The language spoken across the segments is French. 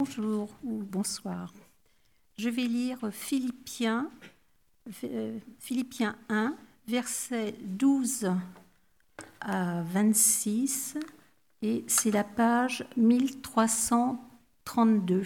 Bonjour ou bonsoir. Je vais lire Philippiens 1, versets 12 à 26, et c'est la page 1332.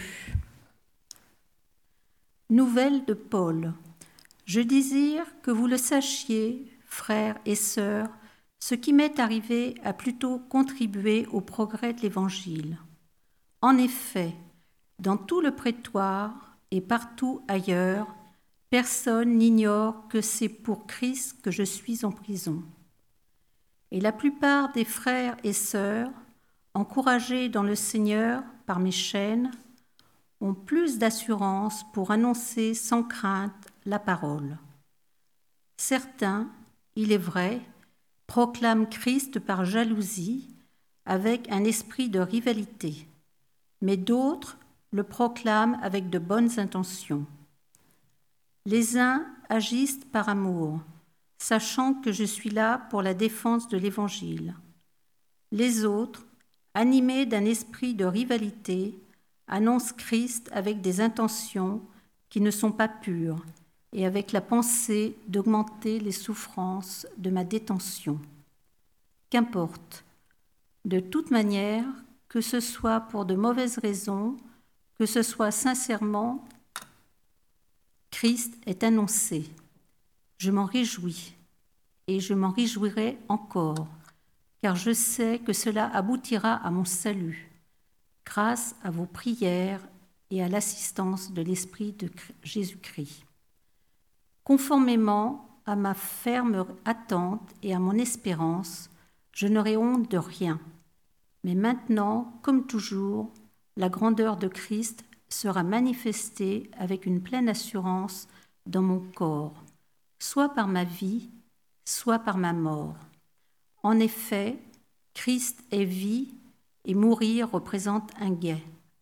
Nouvelle de Paul. Je désire que vous le sachiez, frères et sœurs, ce qui m'est arrivé a plutôt contribué au progrès de l'Évangile. En effet, dans tout le prétoire et partout ailleurs, personne n'ignore que c'est pour Christ que je suis en prison. Et la plupart des frères et sœurs, encouragés dans le Seigneur par mes chaînes, ont plus d'assurance pour annoncer sans crainte la parole. Certains, il est vrai, proclament Christ par jalousie, avec un esprit de rivalité, mais d'autres le proclament avec de bonnes intentions. Les uns agissent par amour, sachant que je suis là pour la défense de l'Évangile. Les autres, animés d'un esprit de rivalité, annoncent Christ avec des intentions qui ne sont pas pures et avec la pensée d'augmenter les souffrances de ma détention. Qu'importe, de toute manière, que ce soit pour de mauvaises raisons, que ce soit sincèrement, Christ est annoncé. Je m'en réjouis et je m'en réjouirai encore, car je sais que cela aboutira à mon salut, grâce à vos prières et à l'assistance de l'Esprit de Jésus-Christ. Conformément à ma ferme attente et à mon espérance, je n'aurai honte de rien. Mais maintenant, comme toujours, la grandeur de Christ sera manifestée avec une pleine assurance dans mon corps, soit par ma vie, soit par ma mort. En effet, Christ est vie et mourir représente un gain.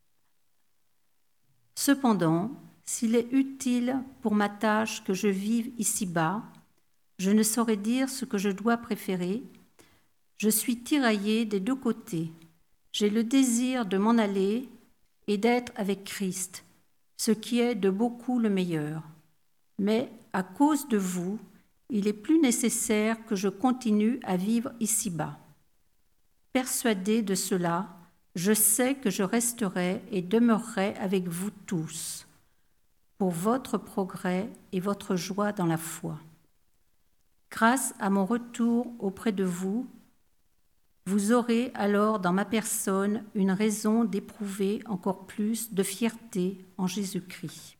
Cependant, s'il est utile pour ma tâche que je vive ici-bas, je ne saurais dire ce que je dois préférer. Je suis tiraillée des deux côtés. J'ai le désir de m'en aller et d'être avec Christ, ce qui est de beaucoup le meilleur. Mais à cause de vous, il est plus nécessaire que je continue à vivre ici-bas. Persuadée de cela, je sais que je resterai et demeurerai avec vous tous, pour votre progrès et votre joie dans la foi. Grâce à mon retour auprès de vous, vous aurez alors dans ma personne une raison d'éprouver encore plus de fierté en Jésus-Christ.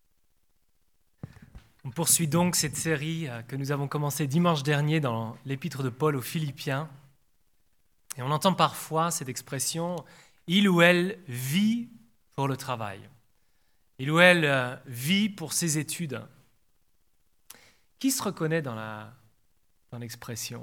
On poursuit donc cette série que nous avons commencée dimanche dernier dans l'épître de Paul aux Philippiens. Et on entend parfois cette expression « il ou elle vit pour le travail ». Il ou elle vit pour ses études. Qui se reconnaît dans l'expression ?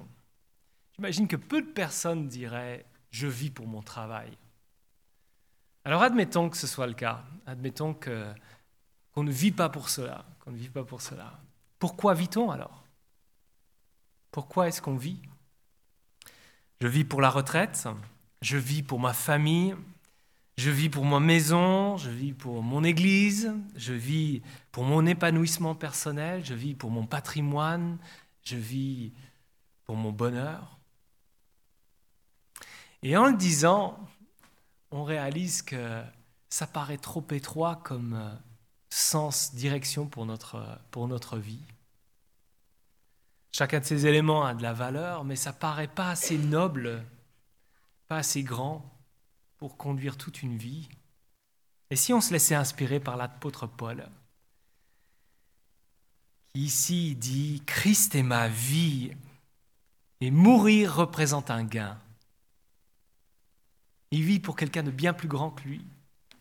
J'imagine que peu de personnes diraient « je vis pour mon travail ». Alors admettons que ce soit le cas. Admettons qu'on ne vit pas pour cela. Pourquoi vit-on alors ? Pourquoi est-ce qu'on vit ? Je vis pour la retraite, je vis pour ma famille, je vis pour ma maison, je vis pour mon église, je vis pour mon épanouissement personnel, je vis pour mon patrimoine, je vis pour mon bonheur. Et en le disant, on réalise que ça paraît trop étroit comme sens, direction pour notre vie. Chacun de ces éléments a de la valeur, mais ça paraît pas assez noble, pas assez grand pour conduire toute une vie. Et si on se laissait inspirer par l'apôtre Paul, qui ici dit « Christ est ma vie et mourir représente un gain ». Il vit pour quelqu'un de bien plus grand que lui.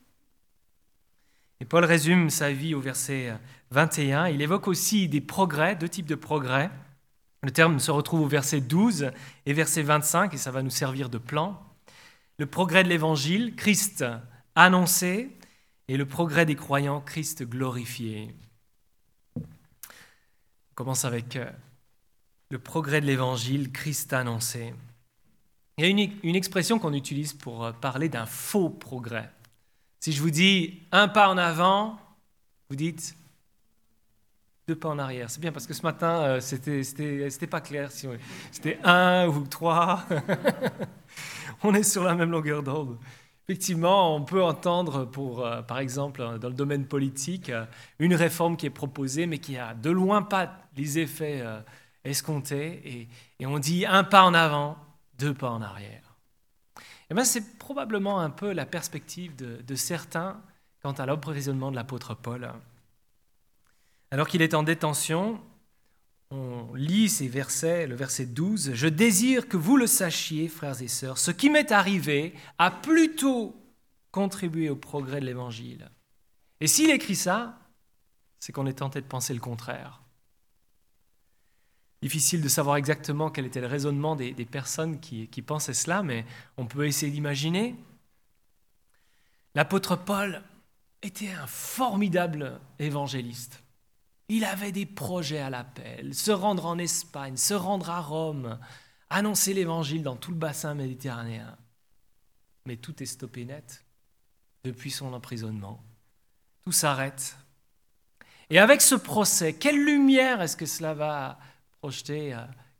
Et Paul résume sa vie au verset 21. Il évoque aussi des progrès, deux types de progrès. Le terme se retrouve au verset 12 et verset 25, et ça va nous servir de plan. Le progrès de l'Évangile, Christ annoncé, et le progrès des croyants, Christ glorifié. On commence avec le progrès de l'Évangile, Christ annoncé. Il y a une expression qu'on utilise pour parler d'un faux progrès. Si je vous dis un pas en avant, vous dites 2 pas en arrière. C'est bien parce que ce matin, c'était pas clair. Si c'était 1 ou 3. On est sur la même longueur d'onde. Effectivement, on peut entendre, par exemple, dans le domaine politique, une réforme qui est proposée, mais qui a de loin pas les effets escomptés. Et on dit 1 pas en avant, 2 pas en arrière. Et bien, c'est probablement un peu la perspective de certains quant à l'emprisonnement de l'apôtre Paul. Alors qu'il est en détention, on lit ces versets, le verset 12. « Je désire que vous le sachiez, frères et sœurs, ce qui m'est arrivé a plutôt contribué au progrès de l'Évangile. » Et s'il écrit ça, c'est qu'on est tenté de penser le contraire. Difficile de savoir exactement quel était le raisonnement des personnes qui pensaient cela, mais on peut essayer d'imaginer. L'apôtre Paul était un formidable évangéliste. Il avait des projets à l'appel, se rendre en Espagne, se rendre à Rome, annoncer l'évangile dans tout le bassin méditerranéen. Mais tout est stoppé net depuis son emprisonnement. Tout s'arrête. Et avec ce procès, quelle lumière est-ce que cela va projeter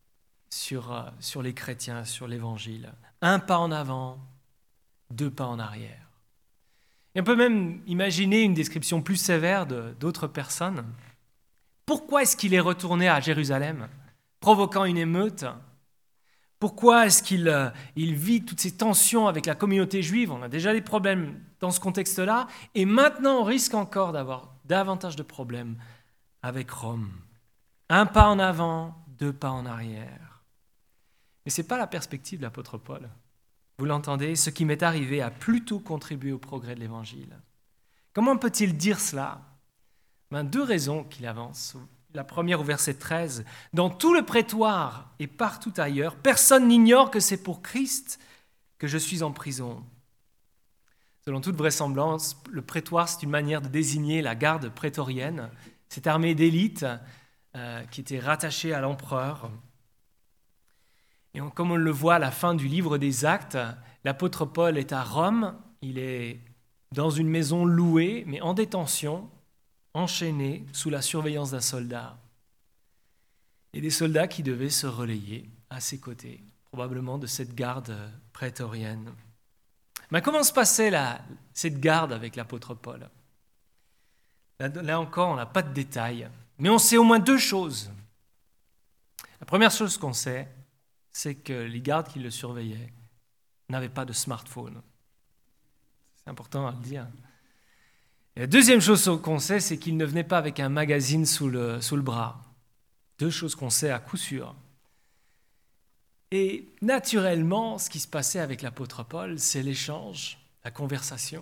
sur les chrétiens, sur l'évangile? 1 pas en avant, 2 pas en arrière. Et on peut même imaginer une description plus sévère d'autres personnes. Pourquoi est-ce qu'il est retourné à Jérusalem, provoquant une émeute? Pourquoi est-ce qu'il vit toutes ces tensions avec la communauté juive? On a déjà des problèmes dans ce contexte-là, et maintenant on risque encore d'avoir davantage de problèmes avec Rome. 1 pas en avant, 2 pas en arrière. Mais ce n'est pas la perspective de l'apôtre Paul. Vous l'entendez, ce qui m'est arrivé a plutôt contribué au progrès de l'Évangile. Comment peut-il dire cela? 2 raisons qu'il avance. La première au verset 13. « Dans tout le prétoire et partout ailleurs, personne n'ignore que c'est pour Christ que je suis en prison. » Selon toute vraisemblance, le prétoire, c'est une manière de désigner la garde prétorienne, cette armée d'élite qui était rattachée à l'empereur. Et comme on le voit à la fin du livre des Actes, l'apôtre Paul est à Rome, il est dans une maison louée, mais en détention, enchaîné sous la surveillance d'un soldat. Et des soldats qui devaient se relayer à ses côtés, probablement de cette garde prétorienne. Mais comment se passait cette garde avec l'apôtre Paul? Là encore, on n'a pas de détails, mais on sait au moins 2 choses. La première chose qu'on sait, c'est que les gardes qui le surveillaient n'avaient pas de smartphone. C'est important à le dire. Et la deuxième chose qu'on sait, c'est qu'il ne venait pas avec un magazine sous le bras. 2 choses qu'on sait à coup sûr. Et naturellement, ce qui se passait avec l'apôtre Paul, c'est l'échange, la conversation.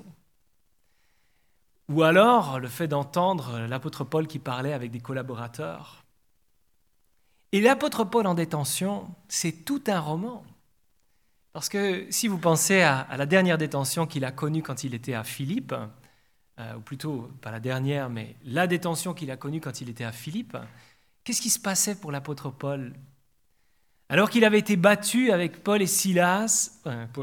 Ou alors le fait d'entendre l'apôtre Paul qui parlait avec des collaborateurs. Et l'apôtre Paul en détention, c'est tout un roman. Parce que si vous pensez à la dernière détention qu'il a connue quand il était à Philippe, ou plutôt, pas la dernière, mais la détention qu'il a connue quand il était à Philippe, qu'est-ce qui se passait pour l'apôtre Paul? Alors qu'il avait été battu avec Paul et Silas,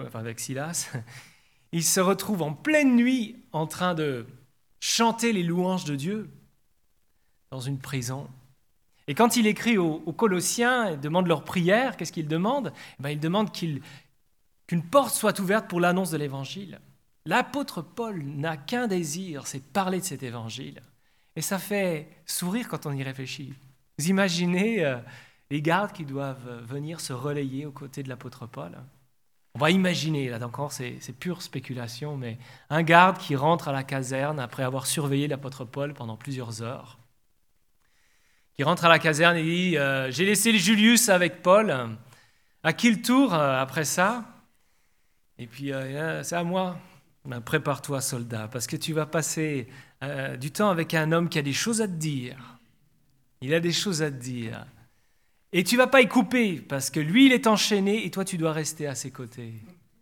il se retrouve en pleine nuit en train de chanter les louanges de Dieu dans une prison. Et quand il écrit aux Colossiens et demande leur prière, qu'est-ce qu'il demande? Il demande qu'une porte soit ouverte pour l'annonce de l'Évangile. L'apôtre Paul n'a qu'un désir, c'est de parler de cet évangile. Et ça fait sourire quand on y réfléchit. Vous imaginez les gardes qui doivent venir se relayer aux côtés de l'apôtre Paul? On va imaginer, là encore, c'est pure spéculation, mais un garde qui rentre à la caserne après avoir surveillé l'apôtre Paul pendant plusieurs heures, qui rentre à la caserne et dit « J'ai laissé le Julius avec Paul, à qui le tour après ça ?» Et puis « C'est à moi. » Prépare-toi, soldat, parce que tu vas passer du temps avec un homme qui a des choses à te dire. Il a des choses à te dire. Et tu ne vas pas y couper, parce que lui, il est enchaîné et toi, tu dois rester à ses côtés.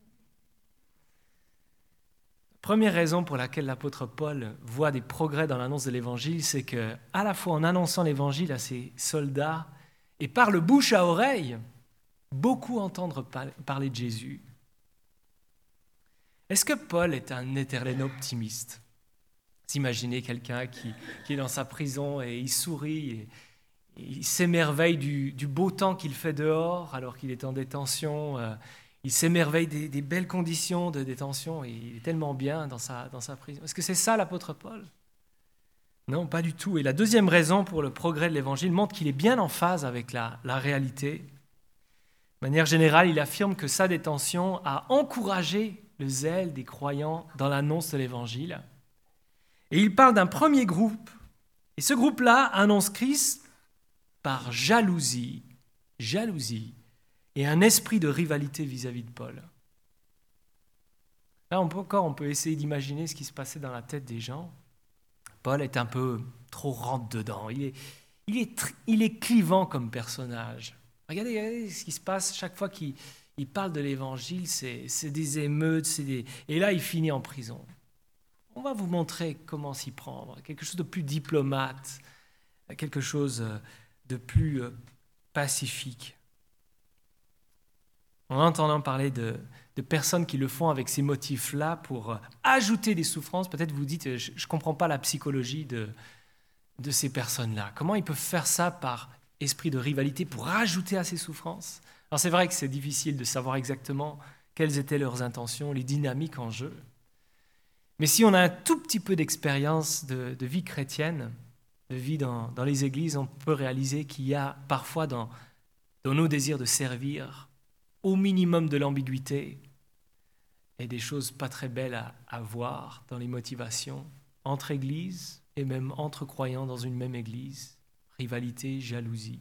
Première raison pour laquelle l'apôtre Paul voit des progrès dans l'annonce de l'Évangile, c'est que, à la fois en annonçant l'Évangile à ses soldats et par le bouche à oreille, beaucoup entendent parler de Jésus. Est-ce que Paul est un éternel optimiste? Imaginez quelqu'un qui est dans sa prison et il sourit et il s'émerveille du beau temps qu'il fait dehors alors qu'il est en détention. Il s'émerveille des belles conditions de détention et il est tellement bien dans sa prison. Est-ce que c'est ça l'apôtre Paul? Non, pas du tout. Et la deuxième raison pour le progrès de l'Évangile montre qu'il est bien en phase avec la réalité. De manière générale, il affirme que sa détention a encouragé le zèle des croyants dans l'annonce de l'Évangile. Et il parle d'un premier groupe. Et ce groupe-là annonce Christ par jalousie et un esprit de rivalité vis-à-vis de Paul. Là, on peut essayer d'imaginer ce qui se passait dans la tête des gens. Paul est un peu trop rentre-dedans. Il est clivant comme personnage. Regardez ce qui se passe chaque fois qu'il parle de l'Évangile. C'est des émeutes, et là, il finit en prison. On va vous montrer comment s'y prendre. Quelque chose de plus diplomate, quelque chose de plus pacifique. En entendant parler de personnes qui le font avec ces motifs-là pour ajouter des souffrances, peut-être vous dites, je ne comprends pas la psychologie de ces personnes-là. Comment ils peuvent faire ça par esprit de rivalité pour ajouter à ces souffrances? Alors c'est vrai que c'est difficile de savoir exactement quelles étaient leurs intentions, les dynamiques en jeu. Mais si on a un tout petit peu d'expérience de vie chrétienne, de vie dans les églises, on peut réaliser qu'il y a parfois dans nos désirs de servir au minimum de l'ambiguïté et des choses pas très belles à voir dans les motivations entre églises et même entre croyants dans une même église, rivalité, jalousie.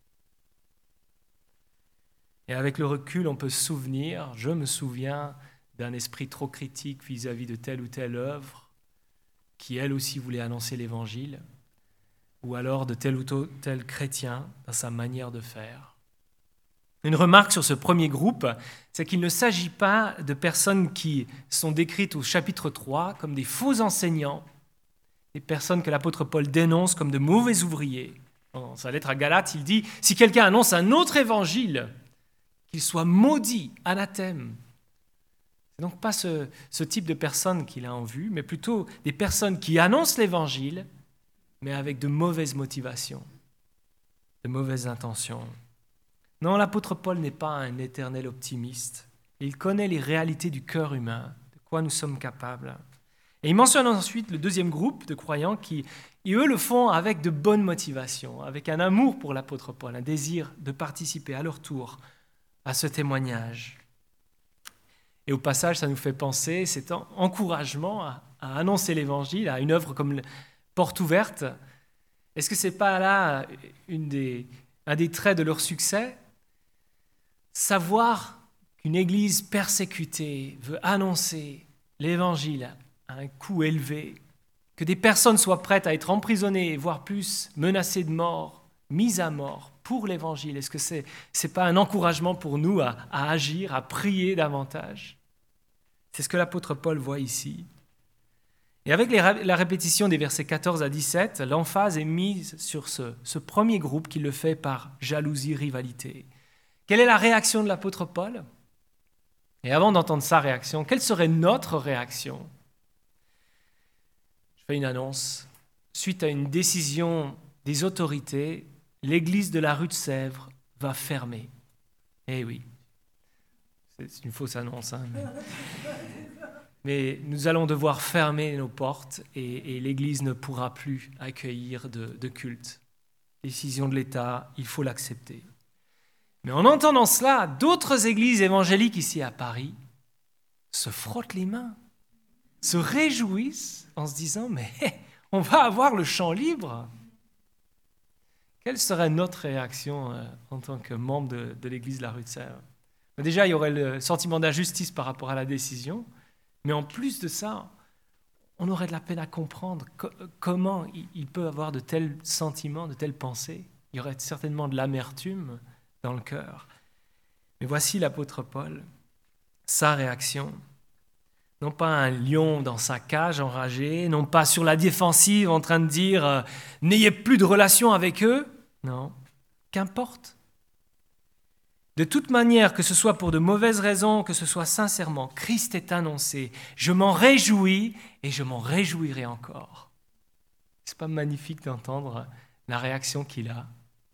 Et avec le recul, on peut se souvenir, je me souviens d'un esprit trop critique vis-à-vis de telle ou telle œuvre qui, elle aussi, voulait annoncer l'Évangile, ou alors de tel ou tel chrétien dans sa manière de faire. Une remarque sur ce premier groupe, c'est qu'il ne s'agit pas de personnes qui sont décrites au chapitre 3 comme des faux enseignants, des personnes que l'apôtre Paul dénonce comme de mauvais ouvriers. Dans sa lettre à Galates, il dit « Si quelqu'un annonce un autre évangile, qu'il soit maudit, anathème ». Ce n'est donc pas ce type de personnes qu'il a en vue, mais plutôt des personnes qui annoncent l'évangile, mais avec de mauvaises motivations, de mauvaises intentions. Non, l'apôtre Paul n'est pas un éternel optimiste. Il connaît les réalités du cœur humain, de quoi nous sommes capables. Et il mentionne ensuite le deuxième groupe de croyants qui, eux, le font avec de bonnes motivations, avec un amour pour l'apôtre Paul, un désir de participer à leur tour à ce témoignage. Et au passage, ça nous fait penser, cet encouragement à annoncer l'Évangile, à une œuvre comme Porte ouverte. Est-ce que ce n'est pas là un des traits de leur succès? Savoir qu'une Église persécutée veut annoncer l'Évangile à un coût élevé, que des personnes soient prêtes à être emprisonnées, voire plus menacées de mort, mises à mort pour l'Évangile. Est-ce que ce n'est pas un encouragement pour nous à agir, à prier davantage? C'est ce que l'apôtre Paul voit ici. Et avec la répétition des versets 14 à 17, l'emphase est mise sur ce premier groupe qui le fait par jalousie, rivalité. Quelle est la réaction de l'apôtre Paul? Et avant d'entendre sa réaction, quelle serait notre réaction? Je fais une annonce. Suite à une décision des autorités, l'église de la rue de Sèvres va fermer. Eh oui, c'est une fausse annonce, mais nous allons devoir fermer nos portes et l'église ne pourra plus accueillir de culte. Décision de l'État, il faut l'accepter. Mais en entendant cela, d'autres églises évangéliques ici à Paris se frottent les mains, se réjouissent en se disant « mais on va avoir le champ libre ». Quelle serait notre réaction en tant que membre de l'église de la rue de Sèvres? Déjà, il y aurait le sentiment d'injustice par rapport à la décision, mais en plus de ça, on aurait de la peine à comprendre comment il peut avoir de tels sentiments, de telles pensées. Il y aurait certainement de l'amertume dans le cœur. Mais voici l'apôtre Paul, sa réaction. Non pas un lion dans sa cage enragé, non pas sur la défensive en train de dire « n'ayez plus de relation avec eux ». Non, qu'importe. De toute manière, que ce soit pour de mauvaises raisons, que ce soit sincèrement, Christ est annoncé. Je m'en réjouis et je m'en réjouirai encore. C'est pas magnifique d'entendre la réaction qu'il a?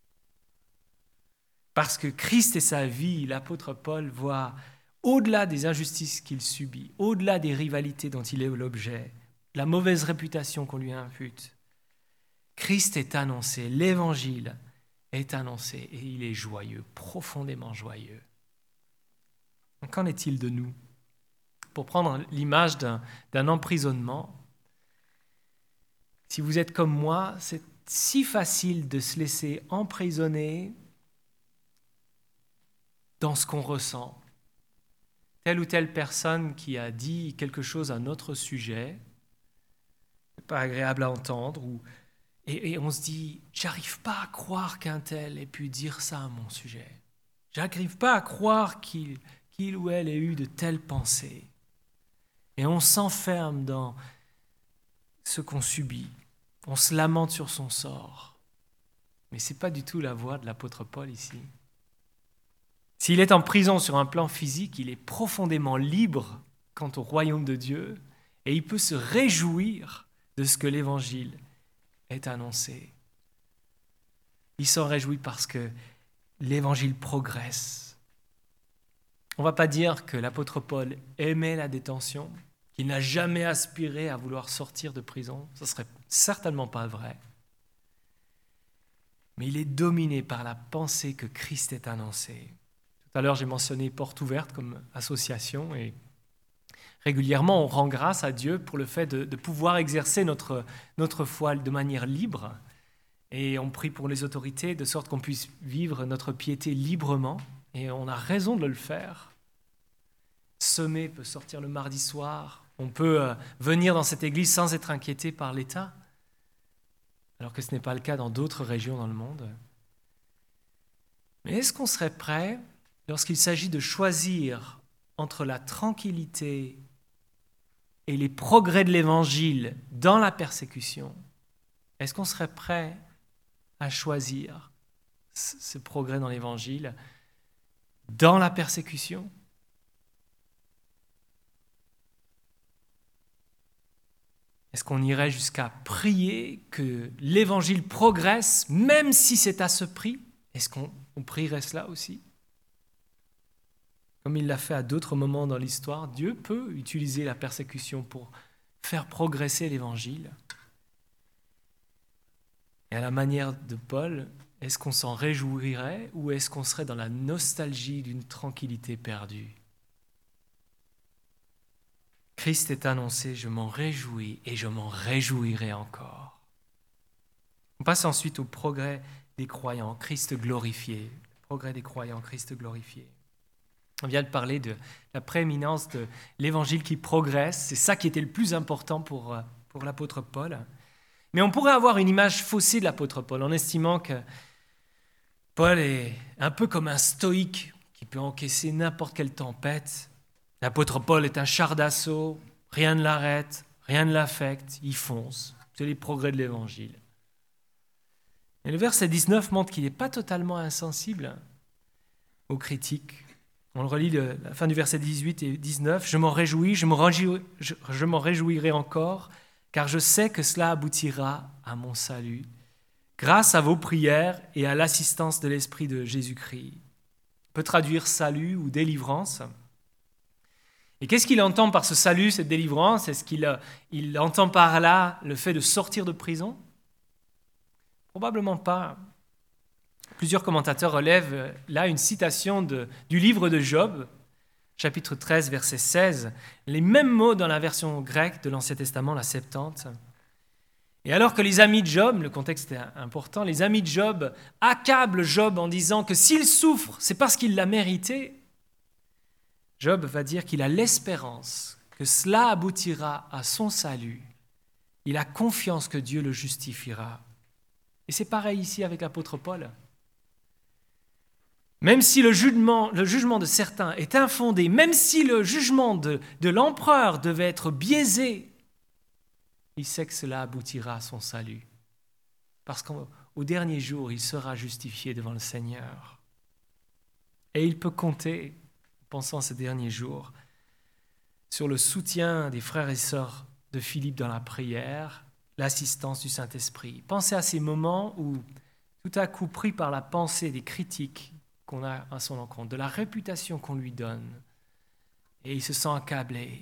Parce que Christ et sa vie, l'apôtre Paul voit au-delà des injustices qu'il subit, au-delà des rivalités dont il est l'objet, la mauvaise réputation qu'on lui impute. Christ est annoncé, l'évangile est annoncé et il est joyeux, profondément joyeux. Qu'en est-il de nous? Pour prendre l'image d'un emprisonnement, si vous êtes comme moi, c'est si facile de se laisser emprisonner dans ce qu'on ressent. Telle ou telle personne qui a dit quelque chose à notre sujet, pas agréable à entendre, et on se dit, j'arrive pas à croire qu'un tel ait pu dire ça à mon sujet. J'arrive pas à croire qu'il ou elle ait eu de telles pensées. Et on s'enferme dans ce qu'on subit. On se lamente sur son sort. Mais ce n'est pas du tout la voix de l'apôtre Paul ici. S'il est en prison sur un plan physique, il est profondément libre quant au royaume de Dieu et il peut se réjouir de ce que l'Évangile est annoncé. Il s'en réjouit parce que l'Évangile progresse. On ne va pas dire que l'apôtre Paul aimait la détention, qu'il n'a jamais aspiré à vouloir sortir de prison. Ce ne serait certainement pas vrai. Mais il est dominé par la pensée que Christ est annoncé. Tout à l'heure, j'ai mentionné Porte Ouverte comme association et régulièrement, on rend grâce à Dieu pour le fait de pouvoir exercer notre foi de manière libre. Et on prie pour les autorités de sorte qu'on puisse vivre notre piété librement. Et on a raison de le faire. Semer peut sortir le mardi soir. On peut venir dans cette église sans être inquiété par l'État, alors que ce n'est pas le cas dans d'autres régions dans le monde. Mais est-ce qu'on serait prêt, lorsqu'il s'agit de choisir entre la tranquillité et les progrès de l'Évangile dans la persécution, est-ce qu'on serait prêt à choisir ce progrès dans l'Évangile dans la persécution? Est-ce qu'on irait jusqu'à prier que l'Évangile progresse, même si c'est à ce prix? Est-ce qu'on prierait cela aussi? Comme il l'a fait à d'autres moments dans l'histoire, Dieu peut utiliser la persécution pour faire progresser l'Évangile. Et à la manière de Paul, est-ce qu'on s'en réjouirait ou est-ce qu'on serait dans la nostalgie d'une tranquillité perdue? Christ est annoncé, je m'en réjouis et je m'en réjouirai encore. On passe ensuite au progrès des croyants, Christ glorifié. Progrès des croyants, Christ glorifié. On vient de parler de la prééminence de l'évangile qui progresse. C'est ça qui était le plus important pour l'apôtre Paul. Mais on pourrait avoir une image faussée de l'apôtre Paul en estimant que Paul est un peu comme un stoïque qui peut encaisser n'importe quelle tempête. L'apôtre Paul est un char d'assaut, rien ne l'arrête, rien ne l'affecte, il fonce. C'est les progrès de l'évangile. Et le verset 19 montre qu'il n'est pas totalement insensible aux critiques. On le relit la fin du verset 18 et 19. « Je m'en réjouis, je m'en réjouirai encore, car je sais que cela aboutira à mon salut, grâce à vos prières et à l'assistance de l'Esprit de Jésus-Christ. » On peut traduire salut ou délivrance. Et qu'est-ce qu'il entend par ce salut, cette délivrance? Est-ce qu'il entend par là le fait de sortir de prison? Probablement pas. Plusieurs commentateurs relèvent là une citation du livre de Job, chapitre 13, verset 16, les mêmes mots dans la version grecque de l'Ancien Testament, la Septante. Et alors que les amis de Job, le contexte est important, les amis de Job accablent Job en disant que s'il souffre, c'est parce qu'il l'a mérité, Job va dire qu'il a l'espérance que cela aboutira à son salut. Il a confiance que Dieu le justifiera. Et c'est pareil ici avec l'apôtre Paul. Même si le jugement de certains est infondé, même si le jugement de l'empereur devait être biaisé, il sait que cela aboutira à son salut. Parce qu'au dernier jour, il sera justifié devant le Seigneur. Et il peut compter, pensant ces derniers jours, sur le soutien des frères et sœurs de Philippe dans la prière, l'assistance du Saint-Esprit. Pensez à ces moments où, tout à coup pris par la pensée des critiques qu'on a à son encontre, de la réputation qu'on lui donne, et il se sent accablé.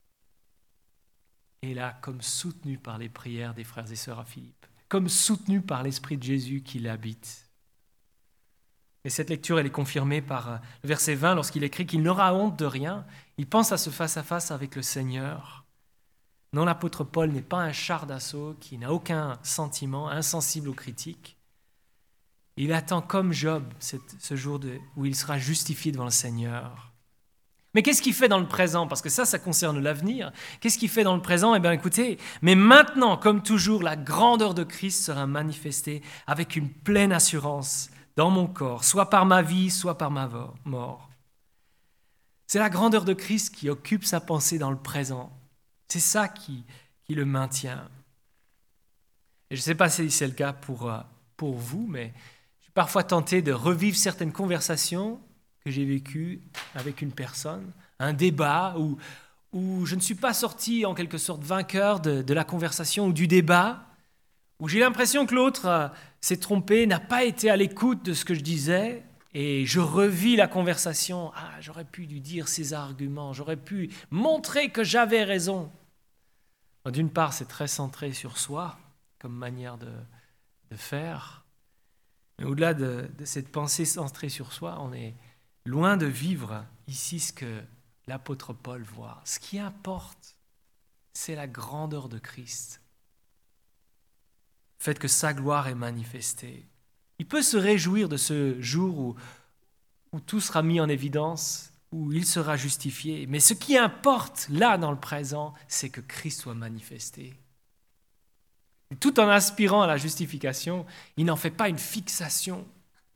Et là, comme soutenu par les prières des frères et sœurs à Philippe, comme soutenu par l'Esprit de Jésus qui l'habite. Et cette lecture, elle est confirmée par le verset 20, lorsqu'il écrit qu'il n'aura honte de rien. Il pense à ce face-à-face avec le Seigneur. Non, l'apôtre Paul n'est pas un char d'assaut qui n'a aucun sentiment, insensible aux critiques. Il attend comme Job ce jour où il sera justifié devant le Seigneur. Mais qu'est-ce qu'il fait dans le présent? Parce que ça concerne l'avenir. Qu'est-ce qu'il fait dans le présent? Eh bien, écoutez, mais maintenant, comme toujours, la grandeur de Christ sera manifestée avec une pleine assurance dans mon corps, soit par ma vie, soit par ma mort. C'est la grandeur de Christ qui occupe sa pensée dans le présent. C'est ça qui le maintient. Et je ne sais pas si c'est le cas pour vous, mais je suis parfois tenté de revivre certaines conversations que j'ai vécues avec une personne, un débat où je ne suis pas sorti en quelque sorte vainqueur de la conversation ou du débat, où j'ai l'impression que l'autre s'est trompé, n'a pas été à l'écoute de ce que je disais, et je revis la conversation. Ah, j'aurais pu lui dire ces arguments, j'aurais pu montrer que j'avais raison. D'une part, c'est très centré sur soi, comme manière de faire. Mais au-delà de cette pensée centrée sur soi, on est loin de vivre ici ce que l'apôtre Paul voit. Ce qui importe, c'est la grandeur de Christ. Le fait que sa gloire est manifestée. Il peut se réjouir de ce jour où tout sera mis en évidence, où il sera justifié. Mais ce qui importe, là, dans le présent, c'est que Christ soit manifesté. Et tout en aspirant à la justification, il n'en fait pas une fixation.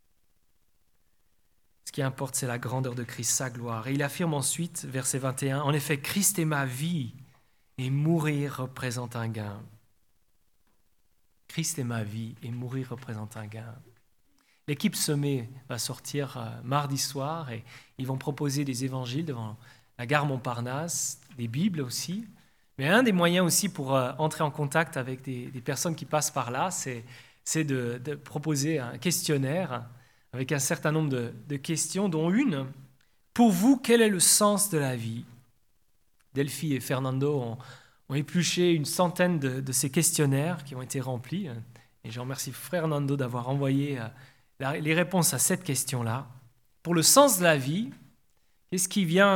Ce qui importe, c'est la grandeur de Christ, sa gloire. Et il affirme ensuite, verset 21, « En effet, Christ est ma vie, et mourir représente un gain. » Christ est ma vie, et mourir représente un gain. L'équipe Semé va sortir mardi soir et ils vont proposer des évangiles devant la gare Montparnasse, des Bibles aussi. Mais un des moyens aussi pour entrer en contact avec des personnes qui passent par là, c'est de proposer un questionnaire avec un certain nombre de questions, dont une, pour vous, quel est le sens de la vie? Delphi et Fernando ont épluché une centaine de ces questionnaires qui ont été remplis. Et je remercie Fernando d'avoir envoyé les réponses à cette question-là. Pour le sens de la vie, qu'est-ce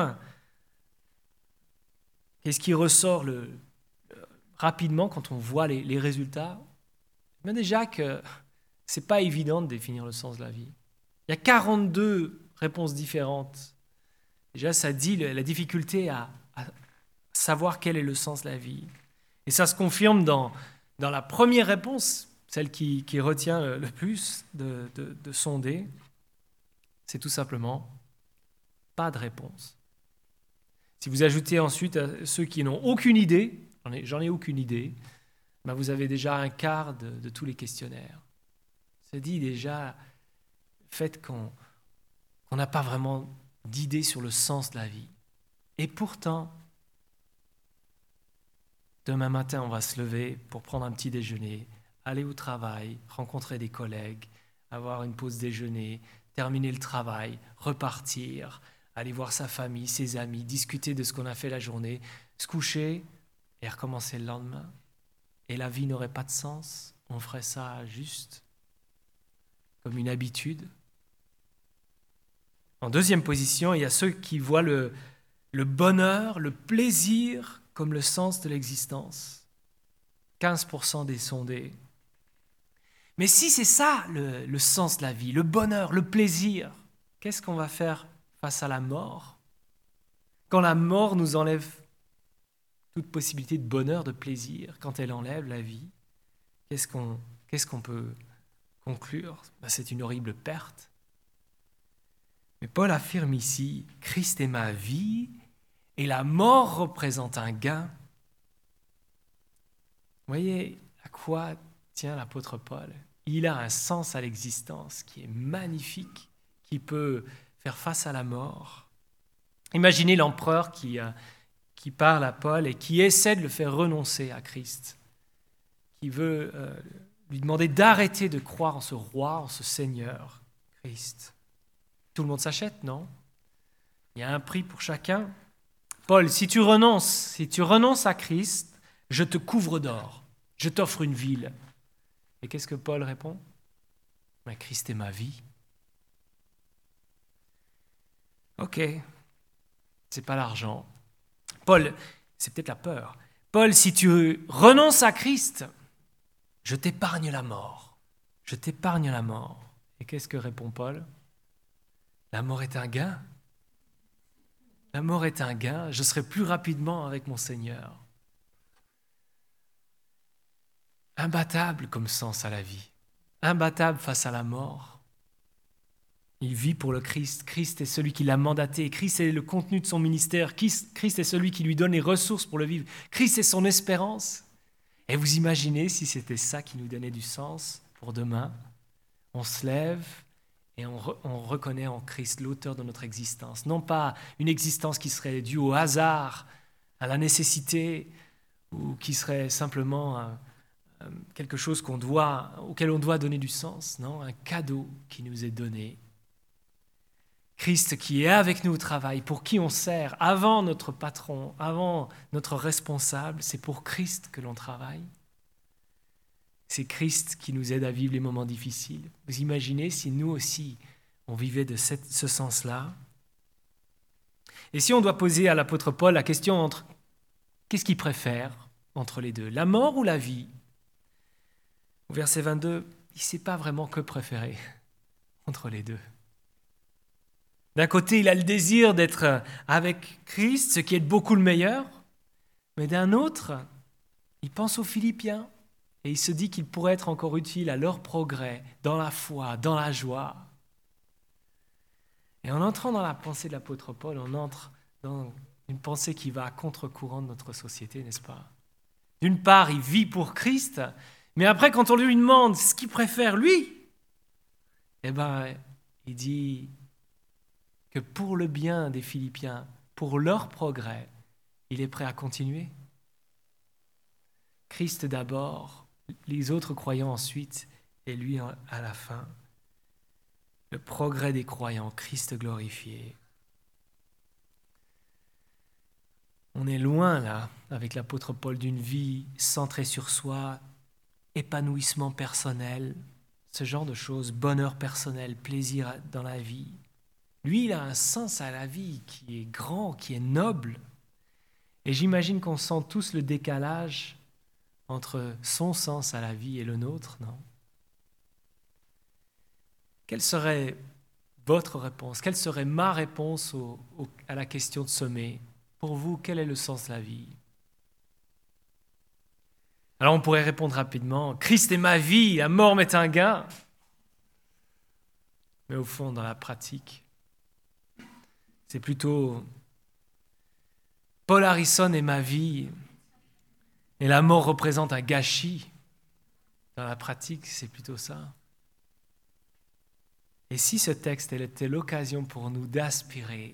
qui ressort rapidement quand on voit les résultats? Mais déjà que ce n'est pas évident de définir le sens de la vie. Il y a 42 réponses différentes. Déjà, ça dit la difficulté à savoir quel est le sens de la vie. Et ça se confirme dans la première réponse, celle qui retient le plus de sonder, c'est tout simplement pas de réponse. Si vous ajoutez ensuite à ceux qui n'ont aucune idée, j'en ai aucune idée, ben vous avez déjà un quart de tous les questionnaires. Ça dit déjà le fait qu'on n'a pas vraiment d'idée sur le sens de la vie. Et pourtant, demain matin, on va se lever pour prendre un petit déjeuner, aller au travail, rencontrer des collègues, avoir une pause déjeuner, terminer le travail, repartir, aller voir sa famille, ses amis, discuter de ce qu'on a fait la journée, se coucher et recommencer le lendemain. Et la vie n'aurait pas de sens. On ferait ça juste comme une habitude. En deuxième position, il y a ceux qui voient le bonheur, le plaisir comme le sens de l'existence. 15% des sondés. Mais si c'est ça le sens de la vie, le bonheur, le plaisir, qu'est-ce qu'on va faire face à la mort? Quand la mort nous enlève toute possibilité de bonheur, de plaisir, quand elle enlève la vie, qu'est-ce qu'on peut conclure? C'est une horrible perte. Mais Paul affirme ici, Christ est ma vie et la mort représente un gain. Vous voyez à quoi tient l'apôtre Paul? Il a un sens à l'existence qui est magnifique, qui peut faire face à la mort. Imaginez l'empereur qui parle à Paul et qui essaie de le faire renoncer à Christ, qui veut lui demander d'arrêter de croire en ce roi, en ce Seigneur, Christ. Tout le monde s'achète, non? Il y a un prix pour chacun. Paul, si tu renonces à Christ, je te couvre d'or, je t'offre une ville. Et qu'est-ce que Paul répond? Mais Christ est ma vie. Ok, c'est pas l'argent. Paul, c'est peut-être la peur. Paul, si tu renonces à Christ, je t'épargne la mort. Je t'épargne la mort. Et qu'est-ce que répond Paul? La mort est un gain. La mort est un gain. Je serai plus rapidement avec mon Seigneur. Imbattable comme sens à la vie. Imbattable face à la mort. Il vit pour le Christ. Christ est celui qui l'a mandaté. Christ est le contenu de son ministère. Christ est celui qui lui donne les ressources pour le vivre. Christ est son espérance. Et vous imaginez si c'était ça qui nous donnait du sens pour demain? On se lève et on reconnaît en Christ l'auteur de notre existence. Non pas une existence qui serait due au hasard, à la nécessité, ou qui serait simplement quelque chose auquel on doit donner du sens. Non, un cadeau qui nous est donné. Christ qui est avec nous au travail, pour qui on sert, avant notre patron, avant notre responsable, c'est pour Christ que l'on travaille. C'est Christ qui nous aide à vivre les moments difficiles. Vous imaginez si nous aussi, on vivait de ce sens-là? Et si on doit poser à l'apôtre Paul la question entre qu'est-ce qu'il préfère entre les deux, la mort ou la vie? Au verset 22, il ne sait pas vraiment que préférer entre les deux. D'un côté, il a le désir d'être avec Christ, ce qui est beaucoup le meilleur, mais d'un autre, il pense aux Philippiens et il se dit qu'il pourrait être encore utile à leur progrès, dans la foi, dans la joie. Et en entrant dans la pensée de l'apôtre Paul, on entre dans une pensée qui va à contre-courant de notre société, n'est-ce pas? D'une part, il vit pour Christ, mais après, quand on lui demande ce qu'il préfère, lui, il dit que pour le bien des Philippiens, pour leur progrès, il est prêt à continuer. Christ d'abord, les autres croyants ensuite, et lui à la fin. Le progrès des croyants, Christ glorifié. On est loin là, avec l'apôtre Paul, d'une vie centrée sur soi, épanouissement personnel, ce genre de choses, bonheur personnel, plaisir dans la vie. Lui, il a un sens à la vie qui est grand, qui est noble. Et j'imagine qu'on sent tous le décalage entre son sens à la vie et le nôtre, non? Quelle serait votre réponse? Quelle serait ma réponse à la question de sommet? Pour vous, quel est le sens de la vie? Alors on pourrait répondre rapidement, Christ est ma vie, la mort m'est un gain. Mais au fond, dans la pratique, c'est plutôt Paul Harrison est ma vie et la mort représente un gâchis. Dans la pratique, c'est plutôt ça. Et si ce texte était l'occasion pour nous d'aspirer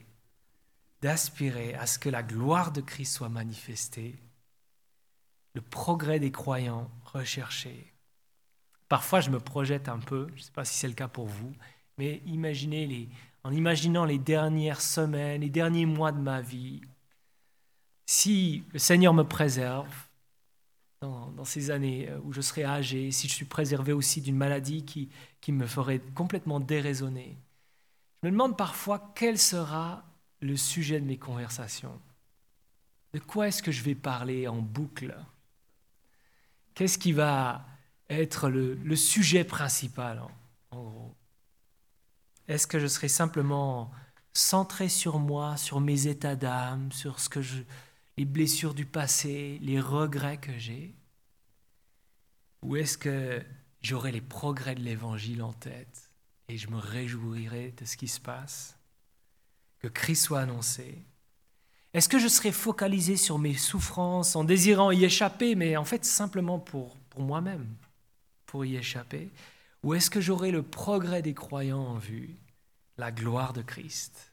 à ce que la gloire de Christ soit manifestée, le progrès des croyants recherché. Parfois, je me projette un peu, je ne sais pas si c'est le cas pour vous, mais en imaginant les dernières semaines, les derniers mois de ma vie, si le Seigneur me préserve dans ces années où je serai âgé, si je suis préservé aussi d'une maladie qui me ferait complètement déraisonner, je me demande parfois quel sera le sujet de mes conversations. De quoi est-ce que je vais parler en boucle? Qu'est-ce qui va être le sujet principal, en gros? Est-ce que je serai simplement centré sur moi, sur mes états d'âme, sur les blessures du passé, les regrets que j'ai? Ou est-ce que j'aurai les progrès de l'Évangile en tête et je me réjouirai de ce qui se passe? Que Christ soit annoncé? Est-ce que je serai focalisé sur mes souffrances en désirant y échapper, mais en fait simplement pour moi-même, pour y échapper? Ou est-ce que j'aurai le progrès des croyants en vue, la gloire de Christ.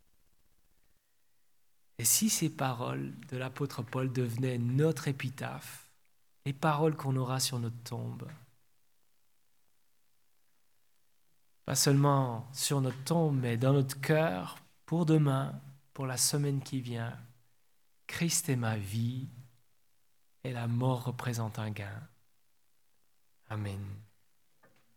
Et si ces paroles de l'apôtre Paul devenaient notre épitaphe, les paroles qu'on aura sur notre tombe, pas seulement sur notre tombe, mais dans notre cœur, pour demain, pour la semaine qui vient, Christ est ma vie et la mort représente un gain. Amen.